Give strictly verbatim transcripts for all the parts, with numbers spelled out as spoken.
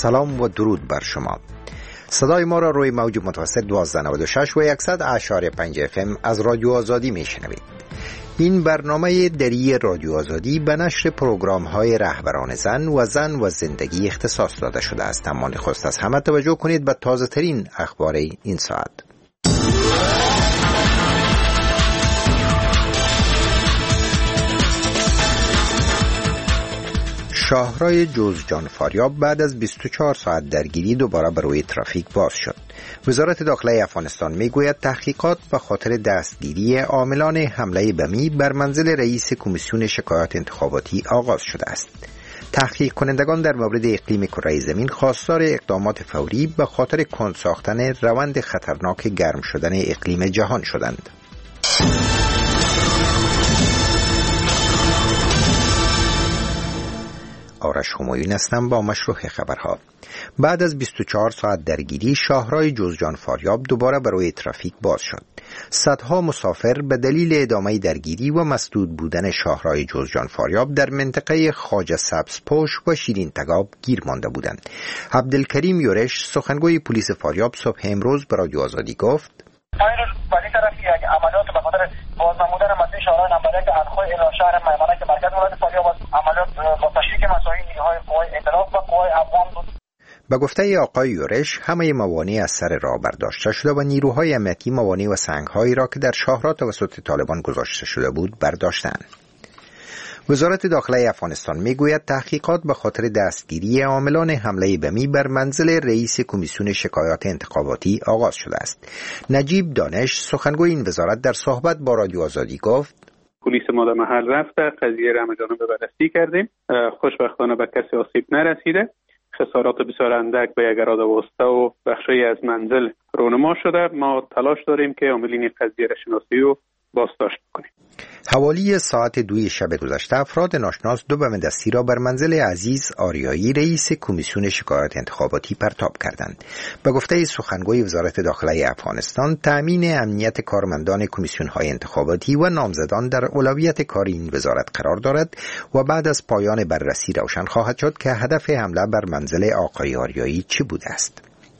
سلام و درود بر شما. صدای ما را روی موج متوسط دوازده نود و شش و صد اشاری پنج اف ام از رادیو آزادی میشنوید. این برنامه دری رادیو آزادی به نشر پروگرام های رهبران زن و زن و زندگی اختصاص داده شده است. اما نخست از همه توجه کنید به تازه ترین اخبار این ساعت. شاهرای جوزجان فاریاب بعد از بیست و چهار ساعت درگیری دوباره بر روی ترافیک باز شد. وزارت داخله افغانستان میگوید تحقیقات به خاطر دستگیری عاملان حمله بمی بر منزل رئیس کمیسیون شکایات انتخاباتی آغاز شده است. تحقیق کنندگان در مورد اقلیم کره زمین خواستار اقدامات فوری به خاطر کند ساختن روند خطرناک گرم شدن اقلیم جهان شدند. آرش همایون هستم با مشروع خبرها. بعد از بیست و چهار ساعت درگیری شاهرای جوزجان فاریاب دوباره برای ترافیک باز شد. صدها مسافر به دلیل ادامه درگیری و مسدود بودن شاهرای جوزجان فاریاب در منطقه خواجه سبزپوش و شیرین تگاب گیر مانده بودند. عبدالکریم یورش سخنگوی پلیس فاریاب صبح امروز به رادیو آزادی گفت: پیروز ولی طرفی یک عملیات به خاطر باز نمودن مسیر شاهرای نمبر یک انخوی الی شهر میمنه که مرکز ولایت فاریاب است، عملیات با تشریک مساعی نیروهای قوای ائتلاف و قوای افغان بود. به گفته آقای یورش همه موانع از سر راه برداشته شده و نیروهای امنیتی موانع و سنگ‌هایی را که در شاهرا توسط طالبان گذاشته شده بود برداشتند. وزارت داخله افغانستان میگوید تحقیقات به خاطر دستگیری عاملان حمله بمی بر منزل رئیس کمیسیون شکایات انتخاباتی آغاز شده است. نجیب دانش سخنگوی این وزارت در صحبت با رادیو آزادی گفت: پلیس ما در محل رفته، قضیه را همگان به بررسی کردیم. خوشبختانه به کسی آسیب نرسیده. خسارات بسیار اندک به یک اراده واسطه و بخشی از منزل رونما شده. ما تلاش داریم که عاملین قضیه را شناسی و بازداشت کنیم. حوالی ساعت دوی شب گذشته افراد ناشناس دو بم دستی را بر منزل عزیز آریایی رئیس کمیسیون شکایات انتخاباتی پرتاب کردند. به گفته سخنگوی وزارت داخله افغانستان تأمین امنیت کارمندان کمیسیون های انتخاباتی و نامزدان در اولویت کار این وزارت قرار دارد و بعد از پایان بررسی روشن خواهد شد که هدف حمله بر منزل آقای آریایی چه بوده است.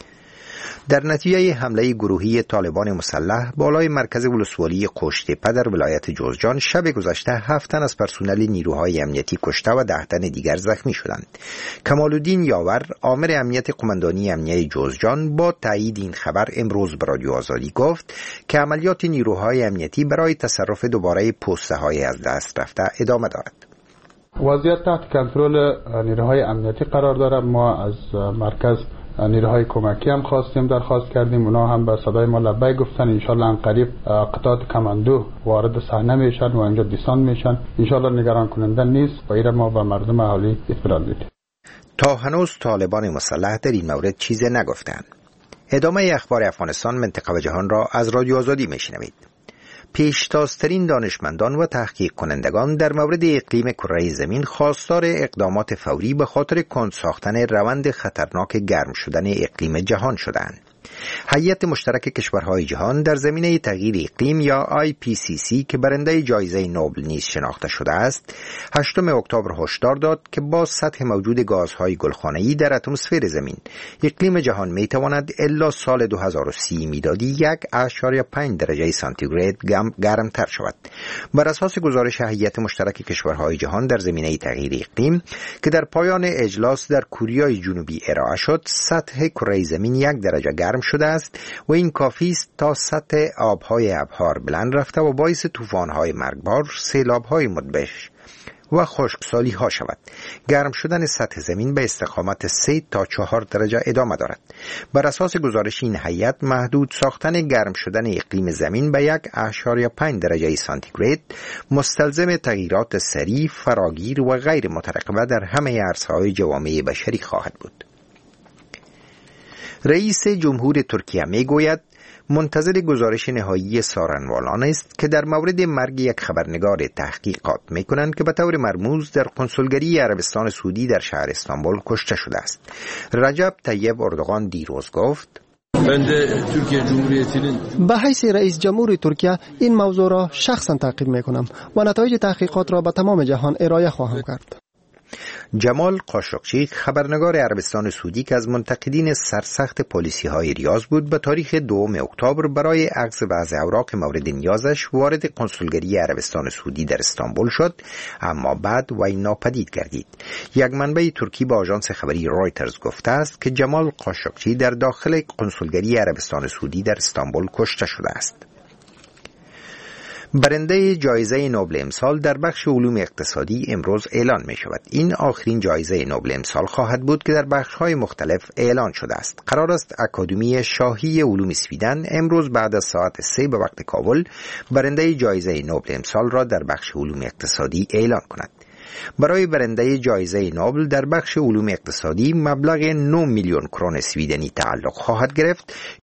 در نتیجه حمله گروهی طالبان مسلح بالای مرکز ولسوالی قوشتپه در ولایت جوزجان شب گذشته هفت تن از پرسنل نیروهای امنیتی کشته و ده تن دیگر زخمی شدند. کمالالدین یاور آمر امنیت قماندانی امنیه جوزجان با تایید این خبر امروز به رادیو آزادی گفت که عملیات نیروهای امنیتی برای تصرف دوباره پوسته های از دست رفته ادامه دارد. وضعیت تحت کنترل نیروهای امنیتی قرار دارد. ما از مرکز نیروهای کمکی هم خواستیم، درخواست کردیم، اونا هم به صدای ما لبیک گفتن. انشالله ان قریب قطعات کماندو وارد صحنه میشن و اینجا دیسان میشن. انشالله نگران کننده نیست و ایره ما به مردم اهالی اطمینان میدیم. تا هنوز طالبان مسلح در این مورد چیزی نگفتند. ادامه اخبار افغانستان منطقه و جهان را از رادیو آزادی میشنوید. پیشتازترین دانشمندان و تحقیق کنندگان در مورد اقلیم کره زمین خواستار اقدامات فوری به خاطر کند ساختن روند خطرناک گرم شدن اقلیم جهان شدند. هیئت مشترک کشورهای جهان در زمینه تغییر اقلیم یا آی پی سی سی که برنده جایزه نوبل نیز شناخته شده است، هشتم اکتبر هشدار داد که با سطح موجود گازهای گلخانه‌ای در اتمسفر زمین، اقلیم جهان میتواند الا سال دو هزار و سی میلادی یک ممیز پنج درجه سانتیگراد گرمتر شود. بر اساس گزارش هیئت مشترک کشورهای جهان در زمینه تغییر اقلیم که در پایان اجلاس در کره جنوبی ارائه شد، سطح کره زمین یک درجه گرم شده است و این کافی است تا سطح آبهای ابحار بلند رفته و باعث طوفان‌های مرگبار، سیلاب‌های مدبش و خشکسالی ها شود. گرم شدن سطح زمین به استقامت سه تا چهار درجه ادامه دارد. بر اساس گزارش این هیئت محدود ساختن گرم شدن اقلیم زمین به یک ممیز پنج درجه سانتیگراد مستلزم تغییرات سریع، فراگیر و غیر مترقبه در همه عرصه‌های جوامع بشری خواهد بود. رئیس جمهور ترکیه میگوید منتظر گزارش نهایی سارنوالان است که در مورد مرگ یک خبرنگار تحقیقات میکنند که به طور مرموز در کنسولگری عربستان سعودی در شهر استانبول کشته شده است. رجب طیب اردوغان دیروز گفت: به حیث رئیس جمهور ترکیه این موضوع را شخصا تعقیب میکنم و نتایج تحقیقات را به تمام جهان ارائه خواهم کرد. جمال قاشقچی خبرنگار عربستان سعودی که از منتقدین سرسخت پلیسی های ریاض بود به تاریخ دوم اکتبر برای اخذ بعض اوراق مورد نیازش وارد کنسولگری عربستان سعودی در استانبول شد، اما بعد وی ناپدید گردید. یک منبع ترکی به آژانس خبری رایترز گفته است که جمال قاشقچی در داخل کنسولگری عربستان سعودی در استانبول کشته شده است. برنده جایزه نوبل امسال در بخش علوم اقتصادی امروز اعلان می شود. این آخرین جایزه نوبل امسال خواهد بود که در بخش‌های مختلف اعلان شده است. قرار است اکادمی شاهی علوم سویدن امروز بعد از ساعت سه به وقت کابل برنده جایزه نوبل امسال را در بخش علوم اقتصادی اعلان کند. برای برنده جایزه نوبل در بخش علوم اقتصادی مبلغ نه میلیون کرون سویدنی تعلق خواهد گرفت